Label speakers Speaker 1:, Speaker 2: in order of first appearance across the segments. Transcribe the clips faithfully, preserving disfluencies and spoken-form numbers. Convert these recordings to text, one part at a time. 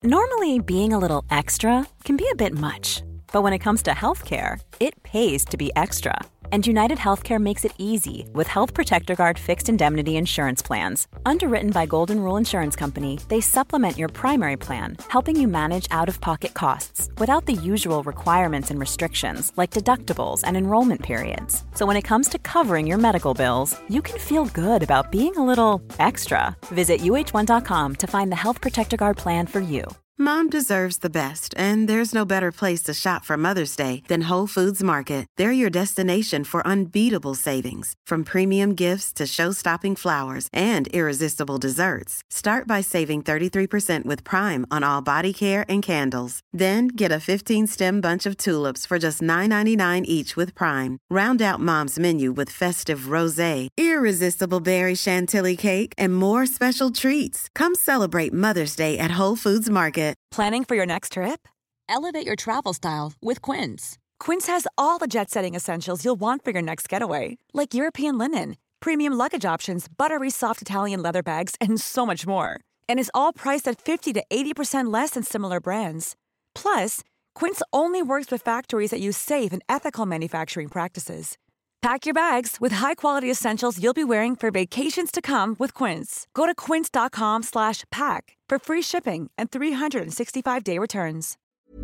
Speaker 1: Normally, being a little extra can be a bit much, but when it comes to healthcare, it pays to be extra. And United Healthcare makes it easy with Health Protector Guard fixed indemnity insurance plans. Underwritten by Golden Rule Insurance Company, they supplement your primary plan, helping you manage out-of-pocket costs without the usual requirements and restrictions like deductibles and enrollment periods. So when it comes to covering your medical bills, you can feel good about being a little extra. Visit U H one dot com to find the Health Protector Guard plan for you.
Speaker 2: Mom deserves the best, and there's no better place to shop for Mother's Day than Whole Foods Market. They're your destination for unbeatable savings, from premium gifts to show-stopping flowers and irresistible desserts. Start by saving thirty-three percent with Prime on all body care and candles. Then get a fifteen-stem bunch of tulips for just nine ninety-nine each with Prime. Round out Mom's menu with festive rosé, irresistible berry chantilly cake, and more special treats. Come celebrate Mother's Day at Whole Foods Market.
Speaker 3: Planning for your next trip? Elevate your travel style with Quince. Quince has all the jet-setting essentials you'll want for your next getaway, like European linen, premium luggage options, buttery soft Italian leather bags, and so much more. And is all priced at fifty to eighty percent less than similar brands. Plus, Quince only works with factories that use safe and ethical manufacturing practices. Pack your bags with high-quality essentials you'll be wearing for vacations to come with Quince. Go to quince.com slash pack for free shipping and three sixty-five day returns.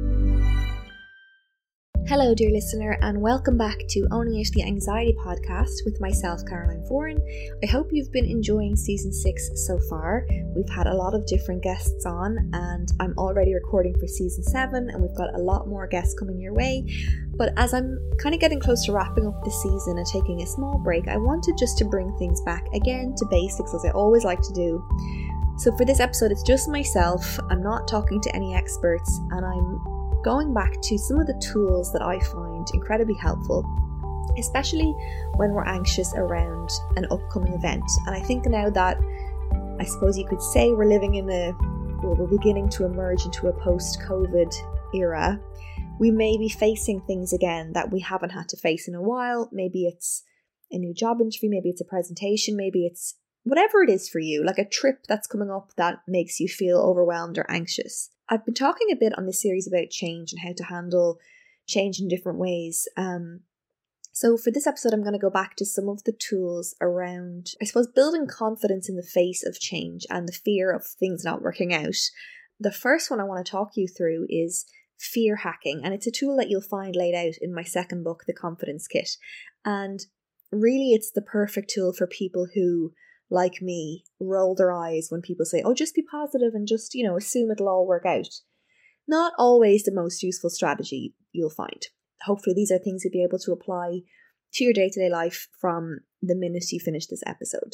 Speaker 4: Hello, dear listener, and welcome back to Owning Out the Anxiety podcast with myself, Caroline Foran. I hope you've been enjoying season six so far. We've had a lot of different guests on, and I'm already recording for season seven, and we've got a lot more guests coming your way. But as I'm kind of getting close to wrapping up the season and taking a small break, I wanted just to bring things back again to basics, as I always like to do. So for this episode, it's just myself. I'm not talking to any experts, and I'm going back to some of the tools that I find incredibly helpful, especially when we're anxious around an upcoming event. And I think now that, I suppose you could say, we're living in a, well, we're beginning to emerge into a post-COVID era, we may be facing things again that we haven't had to face in a while. Maybe it's a new job interview, maybe it's a presentation, maybe it's whatever it is for you, like a trip that's coming up that makes you feel overwhelmed or anxious. I've been talking a bit on this series about change and how to handle change in different ways. Um, so for this episode, I'm going to go back to some of the tools around, I suppose, building confidence in the face of change and the fear of things not working out. The first one I want to talk you through is fear hacking, and it's a tool that you'll find laid out in my second book, The Confidence Kit. And really, it's the perfect tool for people who, like me, roll their eyes when people say, oh, just be positive and just, you know, assume it'll all work out. Not always the most useful strategy, you'll find. Hopefully these are things you'll be able to apply to your day-to-day life from the minute you finish this episode.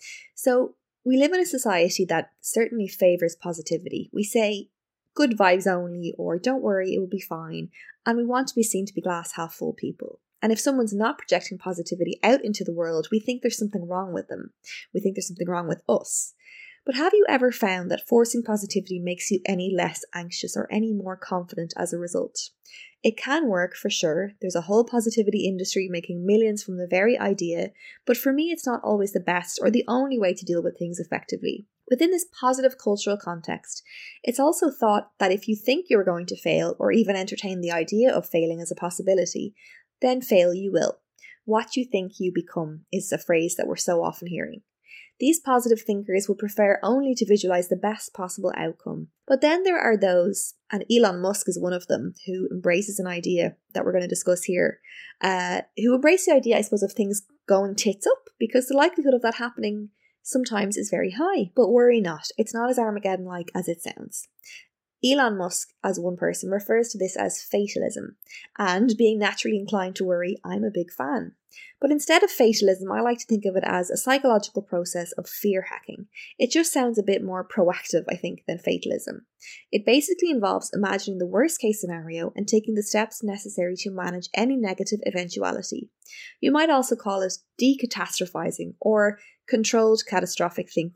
Speaker 4: So we live in a society that certainly favours positivity. We say good vibes only, or don't worry, it will be fine. And we want to be seen to be glass half full people. And if someone's not projecting positivity out into the world, we think there's something wrong with them. We think there's something wrong with us. But have you ever found that forcing positivity makes you any less anxious or any more confident as a result? It can work for sure. There's a whole positivity industry making millions from the very idea, but for me it's not always the best or the only way to deal with things effectively. Within this positive cultural context, it's also thought that if you think you're going to fail or even entertain the idea of failing as a possibility, then fail you will. What you think you become is a phrase that we're so often hearing. These positive thinkers would prefer only to visualize the best possible outcome. But then there are those, and Elon Musk is one of them, who embraces an idea that we're going to discuss here, uh, who embrace the idea, I suppose, of things going tits up, because the likelihood of that happening sometimes is very high. But worry not, it's not as Armageddon-like as it sounds. Elon Musk, as one person, refers to this as fatalism, and being naturally inclined to worry, I'm a big fan. But instead of fatalism, I like to think of it as a psychological process of fear hacking. It just sounds a bit more proactive, I think, than fatalism. It basically involves imagining the worst case scenario and taking the steps necessary to manage any negative eventuality. You might also call it decatastrophizing or controlled catastrophic thinking.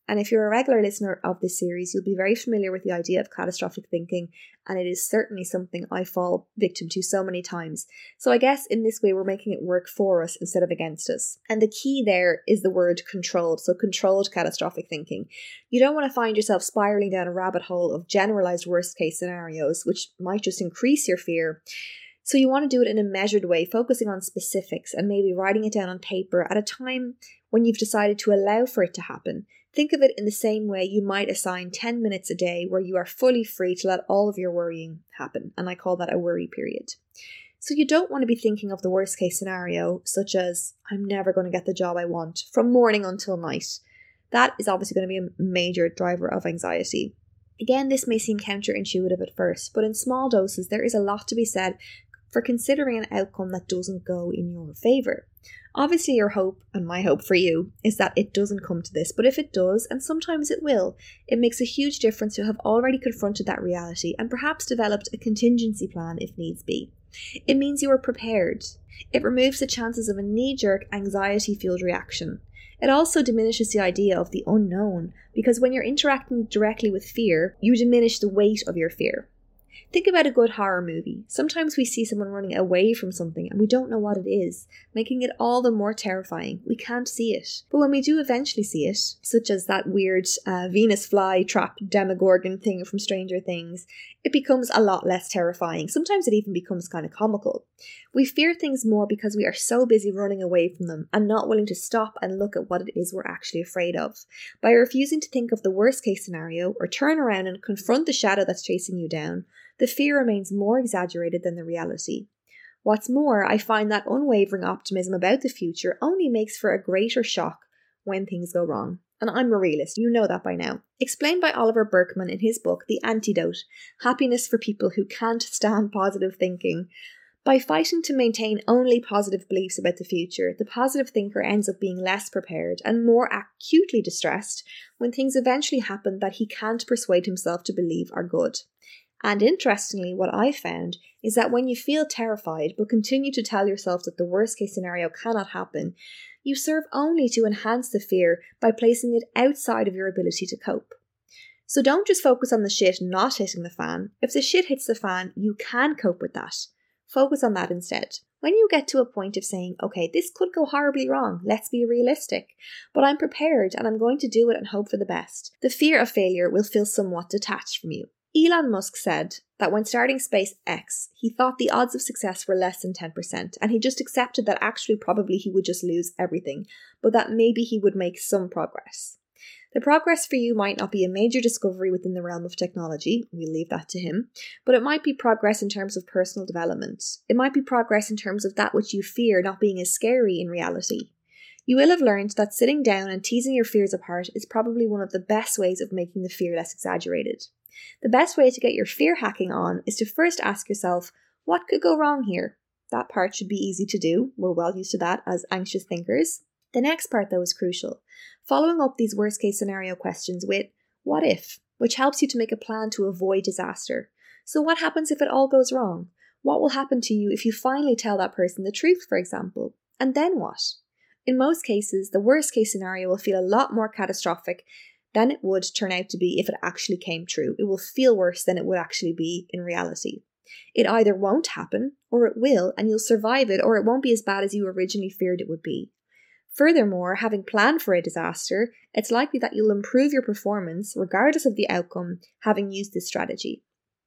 Speaker 4: And if you're a regular listener of this series, you'll be very familiar with the idea of catastrophic thinking, and it is certainly something I fall victim to so many times. So I guess in this way we're making it work for us instead of against us. And the key there is the word controlled, so controlled catastrophic thinking. You don't want to find yourself spiraling down a rabbit hole of generalized worst case scenarios, which might just increase your fear. So you want to do it in a measured way, focusing on specifics and maybe writing it down on paper at a time when you've decided to allow for it to happen. Think of it in the same way you might assign ten minutes a day where you are fully free to let all of your worrying happen. And I call that a worry period. So you don't want to be thinking of the worst case scenario, such as, I'm never going to get the job I want, from morning until night. That is obviously going to be a major driver of anxiety. Again, this may seem counterintuitive at first, but in small doses, there is a lot to be said for considering an outcome that doesn't go in your favour. Obviously, your hope, and my hope for you, is that it doesn't come to this, but if it does, and sometimes it will, it makes a huge difference to have already confronted that reality and perhaps developed a contingency plan if needs be. It means you are prepared. It removes the chances of a knee-jerk, anxiety-fueled reaction. It also diminishes the idea of the unknown, because when you're interacting directly with fear, you diminish the weight of your fear. Think about a good horror movie. Sometimes we see someone running away from something and we don't know what it is, making it all the more terrifying. We can't see it. But when we do eventually see it, such as that weird uh, Venus fly-trap Demogorgon thing from Stranger Things, it becomes a lot less terrifying. Sometimes it even becomes kind of comical. We fear things more because we are so busy running away from them and not willing to stop and look at what it is we're actually afraid of. By refusing to think of the worst case scenario or turn around and confront the shadow that's chasing you down, the fear remains more exaggerated than the reality. What's more, I find that unwavering optimism about the future only makes for a greater shock when things go wrong. And I'm a realist, you know that by now. Explained by Oliver Burkeman in his book, The Antidote, Happiness for People Who Can't Stand Positive Thinking. By fighting to maintain only positive beliefs about the future, the positive thinker ends up being less prepared and more acutely distressed when things eventually happen that he can't persuade himself to believe are good. And interestingly, what I found is that when you feel terrified but continue to tell yourself that the worst case scenario cannot happen, you serve only to enhance the fear by placing it outside of your ability to cope. So don't just focus on the shit not hitting the fan. If the shit hits the fan, you can cope with that. Focus on that instead. When you get to a point of saying, okay, this could go horribly wrong, let's be realistic, but I'm prepared and I'm going to do it and hope for the best, the fear of failure will feel somewhat detached from you. Elon Musk said that when starting SpaceX, he thought the odds of success were less than ten percent, and he just accepted that actually probably he would just lose everything, but that maybe he would make some progress. The progress for you might not be a major discovery within the realm of technology, we'll leave that to him, but it might be progress in terms of personal development. It might be progress in terms of that which you fear not being as scary in reality. You will have learned that sitting down and teasing your fears apart is probably one of the best ways of making the fear less exaggerated. The best way to get your fear hacking on is to first ask yourself, what could go wrong here? That part should be easy to do. We're well used to that as anxious thinkers. The next part, though, is crucial. Following up these worst case scenario questions with, what if? Which helps you to make a plan to avoid disaster. So what happens if it all goes wrong? What will happen to you if you finally tell that person the truth, for example? And then what? In most cases, the worst case scenario will feel a lot more catastrophic than it would turn out to be if it actually came true. It will feel worse than it would actually be in reality. It either won't happen, or it will, and you'll survive it, or it won't be as bad as you originally feared it would be. Furthermore, having planned for a disaster, it's likely that you'll improve your performance, regardless of the outcome, having used this strategy.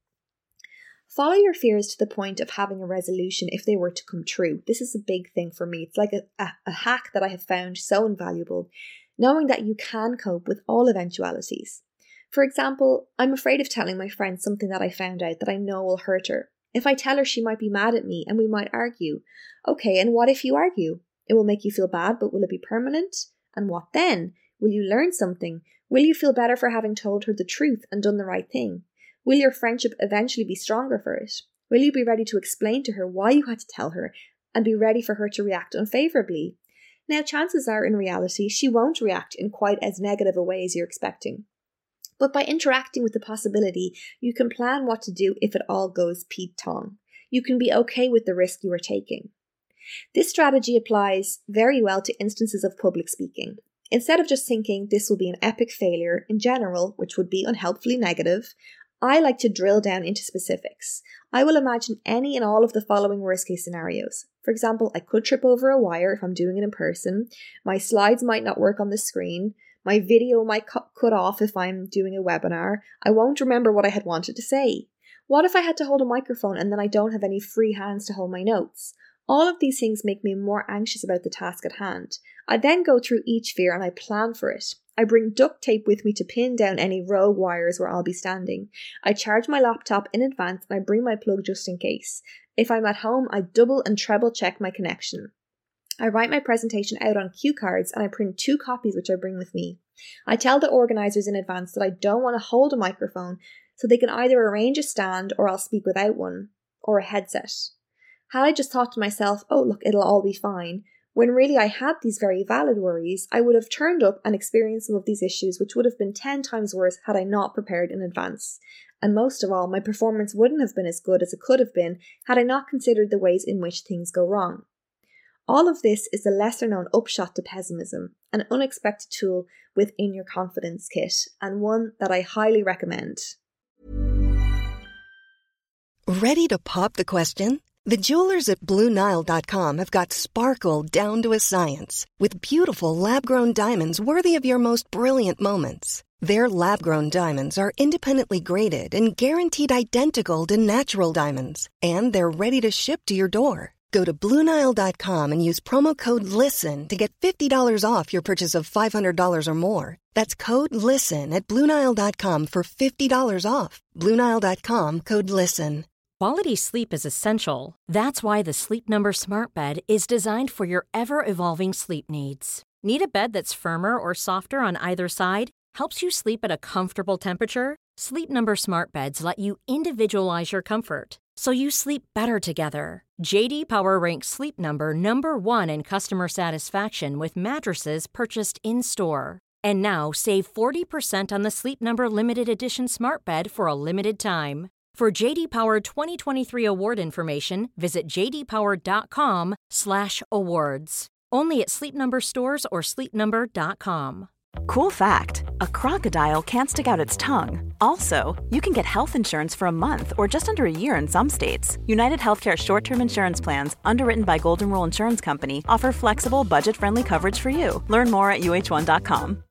Speaker 4: Follow your fears to the point of having a resolution if they were to come true. This is a big thing for me. It's like a, a, a hack that I have found so invaluable, knowing that you can cope with all eventualities. For example, I'm afraid of telling my friend something that I found out that I know will hurt her. If I tell her, she might be mad at me and we might argue. Okay, and what if you argue? It will make you feel bad, but will it be permanent? And what then? Will you learn something? Will you feel better for having told her the truth and done the right thing? Will your friendship eventually be stronger for it? Will you be ready to explain to her why you had to tell her and be ready for her to react unfavourably? Now, chances are in reality, she won't react in quite as negative a way as you're expecting. But by interacting with the possibility, you can plan what to do if it all goes Pete Tong. You can be okay with the risk you are taking. This strategy applies very well to instances of public speaking. Instead of just thinking this will be an epic failure in general, which would be unhelpfully negative, I like to drill down into specifics. I will imagine any and all of the following worst case scenarios. For example, I could trip over a wire if I'm doing it in person. My slides might not work on the screen. My video might cut, cut off if I'm doing a webinar. I won't remember what I had wanted to say. What if I had to hold a microphone and then I don't have any free hands to hold my notes? All of these things make me more anxious about the task at hand. I then go through each fear and I plan for it. I bring duct tape with me to pin down any rogue wires where I'll be standing. I charge my laptop in advance and I bring my plug just in case. If I'm at home, I double and treble check my connection. I write my presentation out on cue cards and I print two copies which I bring with me. I tell the organisers in advance that I don't want to hold a microphone so they can either arrange a stand or I'll speak without one, or a headset. Had I just thought to myself, oh look, it'll all be fine, when really I had these very valid worries, I would have turned up and experienced some of these issues which would have been ten times worse had I not prepared in advance. And most of all, my performance wouldn't have been as good as it could have been had I not considered the ways in which things go wrong. All of this is the lesser known upshot to pessimism, an unexpected tool within your confidence kit, and one that I highly recommend.
Speaker 5: Ready to pop the question? The jewelers at Blue Nile dot com have got sparkle down to a science with beautiful lab-grown diamonds worthy of your most brilliant moments. Their lab-grown diamonds are independently graded and guaranteed identical to natural diamonds, and they're ready to ship to your door. Go to Blue Nile dot com and use promo code LISTEN to get fifty dollars off your purchase of five hundred dollars or more. That's code LISTEN at Blue Nile dot com for fifty dollars off. Blue Nile dot com, code LISTEN.
Speaker 6: Quality sleep is essential. That's why the Sleep Number Smart Bed is designed for your ever-evolving sleep needs. Need a bed that's firmer or softer on either side? Helps you sleep at a comfortable temperature? Sleep Number Smart Beds let you individualize your comfort, so you sleep better together. J D Power ranks Sleep Number number one in customer satisfaction with mattresses purchased in-store. And now save forty percent on the Sleep Number Limited Edition Smart Bed for a limited time. For J D Power twenty twenty-three award information, visit j d power dot com slash awards. Only at Sleep Number stores or sleep number dot com.
Speaker 1: Cool fact, a crocodile can't stick out its tongue. Also, you can get health insurance for a month or just under a year in some states. United Healthcare short-term insurance plans, underwritten by Golden Rule Insurance Company, offer flexible, budget-friendly coverage for you. Learn more at u h one dot com.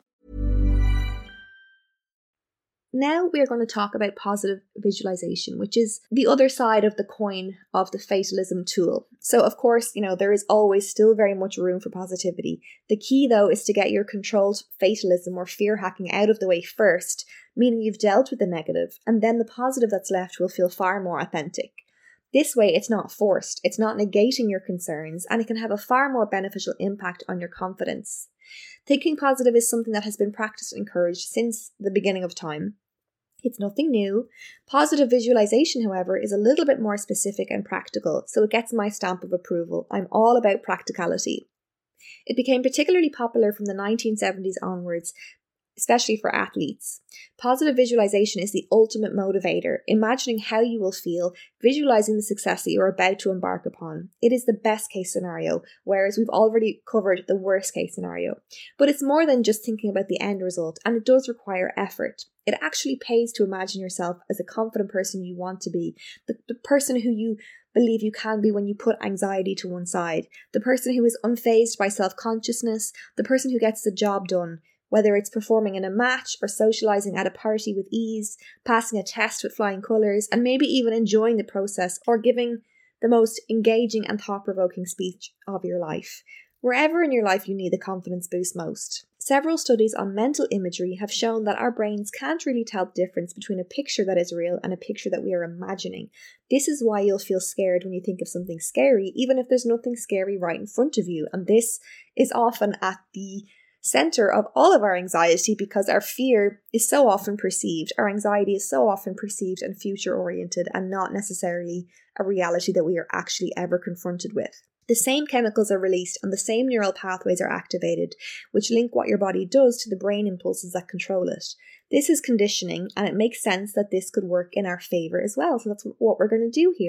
Speaker 4: Now we are going to talk about positive visualization, which is the other side of the coin of the fatalism tool. So of course, you know, there is always still very much room for positivity. The key though is to get your controlled fatalism or fear hacking out of the way first, meaning you've dealt with the negative, and then the positive that's left will feel far more authentic. This way it's not forced, it's not negating your concerns, and it can have a far more beneficial impact on your confidence. Thinking positive is something that has been practiced and encouraged since the beginning of time. It's nothing new. Positive visualization, however, is a little bit more specific and practical, so it gets my stamp of approval. I'm all about practicality. It became particularly popular from the nineteen seventies onwards, especially for athletes. Positive visualization is the ultimate motivator, imagining how you will feel, visualizing the success that you're about to embark upon. It is the best case scenario, whereas we've already covered the worst case scenario. But it's more than just thinking about the end result, and it does require effort. It actually pays to imagine yourself as a confident person you want to be, the, the person who you believe you can be when you put anxiety to one side, the person who is unfazed by self-consciousness, the person who gets the job done, whether it's performing in a match or socializing at a party with ease, passing a test with flying colours, and maybe even enjoying the process or giving the most engaging and thought-provoking speech of your life. Wherever in your life you need the confidence boost most. Several studies on mental imagery have shown that our brains can't really tell the difference between a picture that is real and a picture that we are imagining. This is why you'll feel scared when you think of something scary, even if there's nothing scary right in front of you. And this is often at the center of all of our anxiety because our fear is so often perceived, our anxiety is so often perceived and future oriented and not necessarily a reality that we are actually ever confronted with. The same chemicals are released and the same neural pathways are activated, which link what your body does to the brain impulses that control it. This is conditioning, and it makes sense that this could work in our favor as well. So that's what we're going to do here.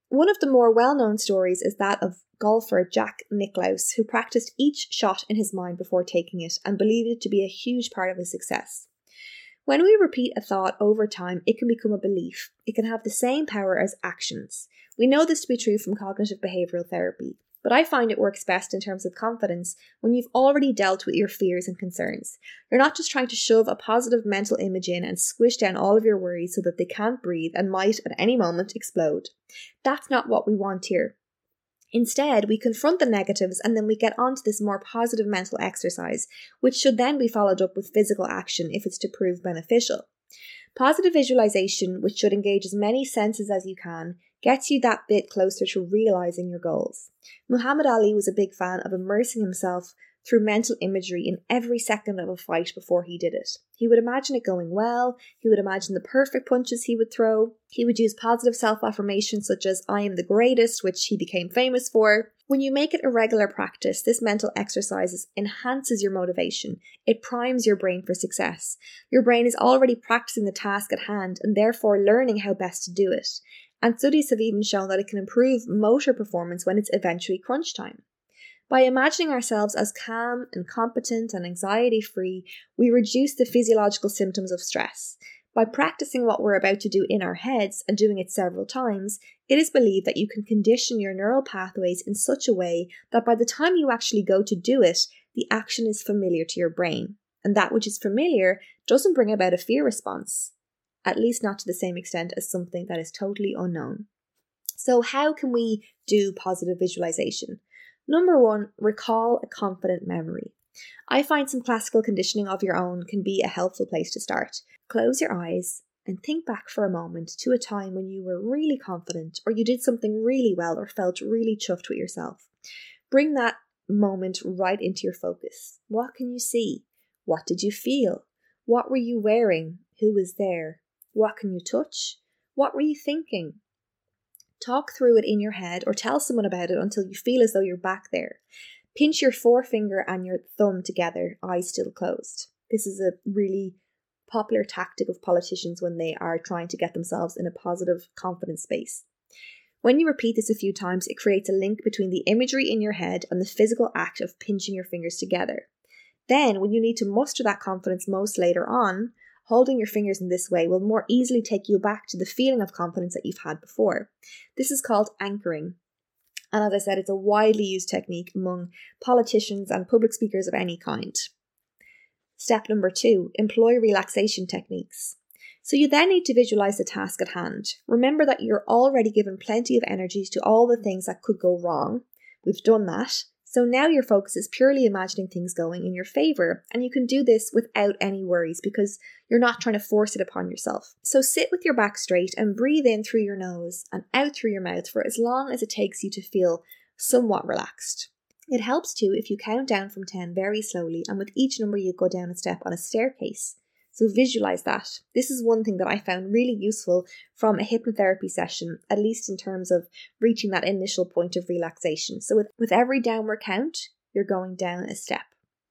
Speaker 4: One of the more well-known stories is that of golfer Jack Nicklaus, who practiced each shot in his mind before taking it and believed it to be a huge part of his success. When we repeat a thought over time, it can become a belief. It can have the same power as actions. We know this to be true from cognitive behavioral therapy, but I find it works best in terms of confidence when you've already dealt with your fears and concerns. You're not just trying to shove a positive mental image in and squish down all of your worries so that they can't breathe and might at any moment explode. That's not what we want here. Instead, we confront the negatives and then we get onto this more positive mental exercise, which should then be followed up with physical action if it's to prove beneficial. Positive visualization, which should engage as many senses as you can, gets you that bit closer to realizing your goals. Muhammad Ali was a big fan of immersing himself through mental imagery in every second of a fight before he did it. He would imagine it going well, he would imagine the perfect punches he would throw, he would use positive self-affirmations such as "I am the greatest," which he became famous for. When you make it a regular practice, this mental exercise enhances your motivation. It primes your brain for success. Your brain is already practicing the task at hand and therefore learning how best to do it. And studies have even shown that it can improve motor performance when it's eventually crunch time. By imagining ourselves as calm and competent and anxiety-free, we reduce the physiological symptoms of stress. By practicing what we're about to do in our heads and doing it several times, it is believed that you can condition your neural pathways in such a way that by the time you actually go to do it, the action is familiar to your brain. And that which is familiar doesn't bring about a fear response, at least not to the same extent as something that is totally unknown. So how can we do positive visualization? Number one, recall a confident memory. I find some classical conditioning of your own can be a helpful place to start. Close your eyes and think back for a moment to a time when you were really confident or you did something really well or felt really chuffed with yourself. Bring that moment right into your focus. What can you see? What did you feel? What were you wearing? Who was there? What can you touch? What were you thinking? Talk through it in your head or tell someone about it until you feel as though you're back there. Pinch your forefinger and your thumb together, eyes still closed. This is a really popular tactic of politicians when they are trying to get themselves in a positive, confident space. When you repeat this a few times, it creates a link between the imagery in your head and the physical act of pinching your fingers together. Then, when you need to muster that confidence most later on, holding your fingers in this way will more easily take you back to the feeling of confidence that you've had before. This is called anchoring. And as I said, it's a widely used technique among politicians and public speakers of any kind. Step number two, employ relaxation techniques. So you then need to visualize the task at hand. Remember that you're already given plenty of energy to all the things that could go wrong. We've done that. So now your focus is purely imagining things going in your favor, and you can do this without any worries because you're not trying to force it upon yourself. So sit with your back straight and breathe in through your nose and out through your mouth for as long as it takes you to feel somewhat relaxed. It helps too if you count down from ten very slowly, and with each number you go down a step on a staircase. So visualize that. This is one thing that I found really useful from a hypnotherapy session, at least in terms of reaching that initial point of relaxation. So with, with every downward count, you're going down a step.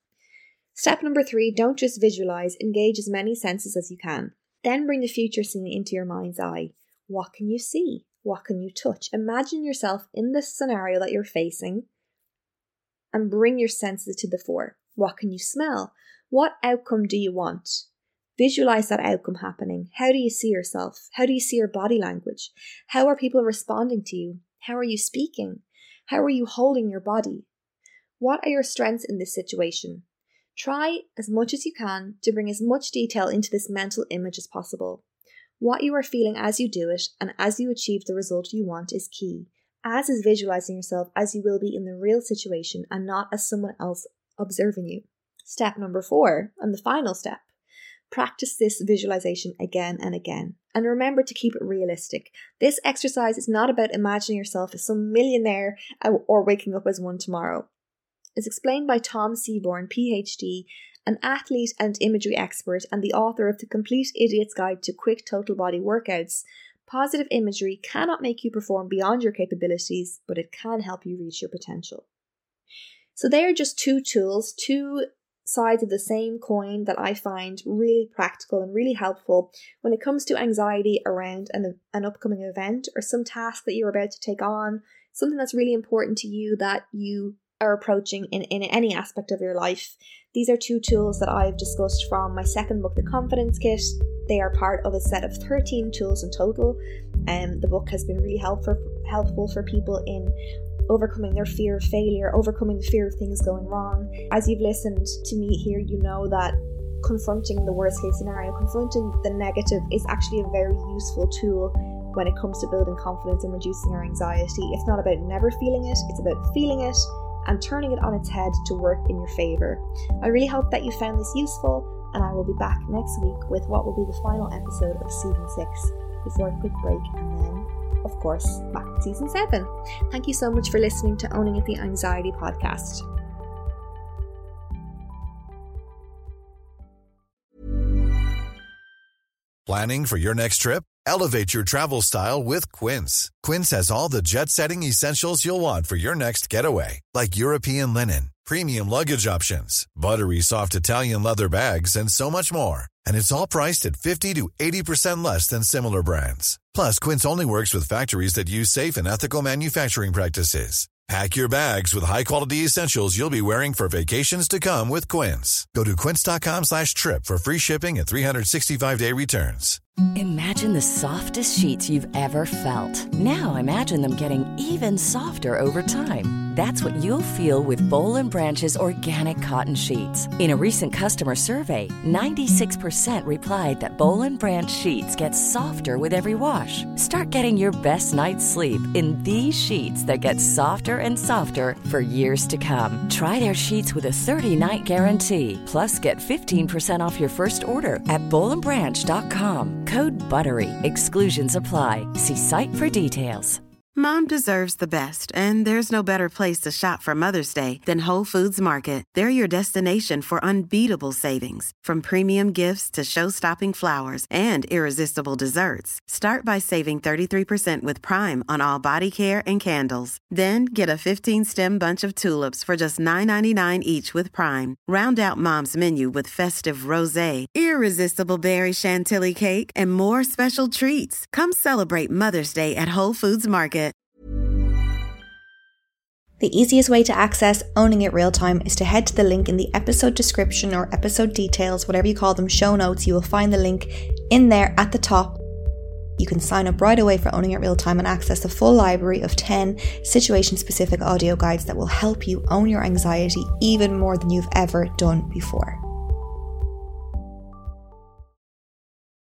Speaker 4: Step number three, don't just visualize, engage as many senses as you can. Then bring the future scene into your mind's eye. What can you see? What can you touch? Imagine yourself in the scenario that you're facing and bring your senses to the fore. What can you smell? What outcome do you want? Visualize that outcome happening. How do you see yourself? How do you see your body language? How are people responding to you? How are you speaking? How are you holding your body? What are your strengths in this situation? Try as much as you can to bring as much detail into this mental image as possible. What you are feeling as you do it and as you achieve the result you want is key, as is visualizing yourself as you will be in the real situation and not as someone else observing you. Step number four, and the final step. Practice this visualization again and again. And remember to keep it realistic. This exercise is not about imagining yourself as some millionaire or waking up as one tomorrow. As explained by Tom Seaborn, P H D, an athlete and imagery expert and the author of The Complete Idiot's Guide to Quick Total Body Workouts, positive imagery cannot make you perform beyond your capabilities, but it can help you reach your potential. So they are just two tools, two sides of the same coin that I find really practical and really helpful when it comes to anxiety around an, an upcoming event or some task that you're about to take on, something that's really important to you that you are approaching in, in any aspect of your life. These are two tools that I've discussed from my second book, The Confidence Kit. They are part of a set of thirteen tools in total, and um, the book has been really helpful, helpful for people in overcoming their fear of failure, overcoming the fear of things going wrong. As you've listened to me here, you know that confronting the worst case scenario, confronting the negative is actually a very useful tool when it comes to building confidence and reducing our anxiety. It's not about never feeling it, it's about feeling it and turning it on its head to work in your favour. I really hope that you found this useful, and I will be back next week with what will be the final episode of season six before a quick break, and then, of course, back to season seven. Thank you so much for listening to Owning It, the Anxiety Podcast.
Speaker 7: Planning for your next trip? Elevate your travel style with Quince. Quince has all the jet-setting essentials you'll want for your next getaway, like European linen, premium luggage options, buttery soft Italian leather bags, and so much more. And it's all priced at fifty to eighty percent less than similar brands. Plus, Quince only works with factories that use safe and ethical manufacturing practices. Pack your bags with high-quality essentials you'll be wearing for vacations to come with Quince. Go to quince.com slash trip for free shipping and three sixty-five day returns.
Speaker 8: Imagine the softest sheets you've ever felt. Now imagine them getting even softer over time. That's what you'll feel with Boll and Branch's organic cotton sheets. In a recent customer survey, ninety-six percent replied that Boll and Branch sheets get softer with every wash. Start getting your best night's sleep in these sheets that get softer and softer for years to come. Try their sheets with a thirty-night guarantee. Plus, get fifteen percent off your first order at boll and branch dot com. Code BUTTERY. Exclusions apply. See site for details.
Speaker 2: Mom deserves the best, and there's no better place to shop for Mother's Day than Whole Foods Market. They're your destination for unbeatable savings, from premium gifts to show-stopping flowers and irresistible desserts. Start by saving thirty-three percent with Prime on all body care and candles. Then get a fifteen-stem bunch of tulips for just nine ninety-nine each with Prime. Round out Mom's menu with festive rosé, irresistible berry chantilly cake, and more special treats. Come celebrate Mother's Day at Whole Foods Market.
Speaker 4: The easiest way to access Owning It Real Time is to head to the link in the episode description or episode details, whatever you call them, show notes. You will find the link in there at the top. You can sign up right away for Owning It Real Time and access the full library of ten situation-specific audio guides that will help you own your anxiety even more than you've ever done before.